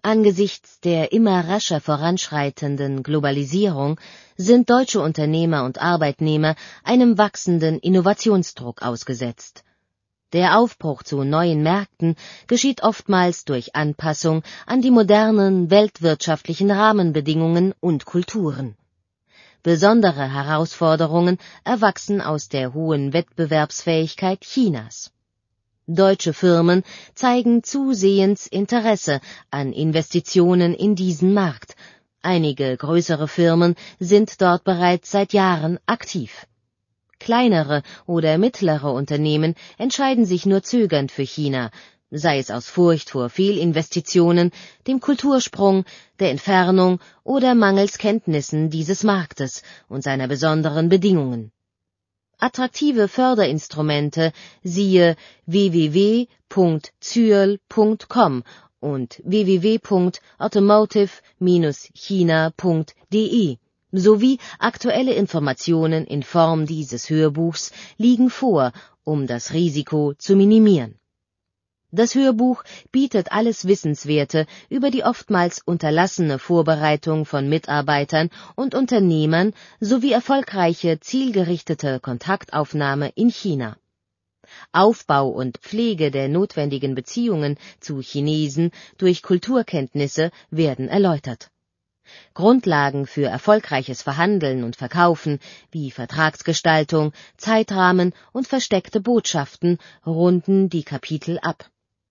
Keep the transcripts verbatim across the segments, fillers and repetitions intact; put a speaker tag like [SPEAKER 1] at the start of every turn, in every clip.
[SPEAKER 1] Angesichts der immer rascher voranschreitenden Globalisierung sind deutsche Unternehmer und Arbeitnehmer einem wachsenden Innovationsdruck ausgesetzt. Der Aufbruch zu neuen Märkten geschieht oftmals durch Anpassung an die modernen weltwirtschaftlichen Rahmenbedingungen und Kulturen. Besondere Herausforderungen erwachsen aus der hohen Wettbewerbsfähigkeit Chinas. Deutsche Firmen zeigen zusehends Interesse an Investitionen in diesen Markt. Einige größere Firmen sind dort bereits seit Jahren aktiv. Kleinere oder mittlere Unternehmen entscheiden sich nur zögernd für China, sei es aus Furcht vor Fehlinvestitionen, dem Kultursprung, der Entfernung oder mangels Kenntnissen dieses Marktes und seiner besonderen Bedingungen. Attraktive Förderinstrumente siehe w w w punkt züerl punkt com und w w w punkt automotive Bindestrich china punkt de sowie aktuelle Informationen in Form dieses Hörbuchs liegen vor, um das Risiko zu minimieren. Das Hörbuch bietet alles Wissenswerte über die oftmals unterlassene Vorbereitung von Mitarbeitern und Unternehmern sowie erfolgreiche zielgerichtete Kontaktaufnahme in China. Aufbau und Pflege der notwendigen Beziehungen zu Chinesen durch Kulturkenntnisse werden erläutert. Grundlagen für erfolgreiches Verhandeln und Verkaufen wie Vertragsgestaltung, Zeitrahmen und versteckte Botschaften runden die Kapitel ab.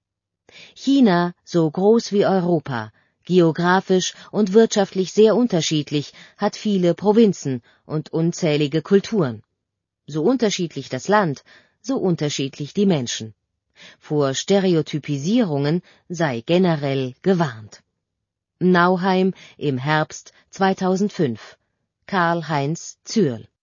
[SPEAKER 1] China, so groß wie Europa, geografisch und wirtschaftlich sehr unterschiedlich, hat viele Provinzen und unzählige Kulturen. So unterschiedlich das Land, so unterschiedlich die Menschen. Vor Stereotypisierungen sei generell gewarnt. Nauheim im Herbst zweitausendfünf. Karl-Heinz Züerl.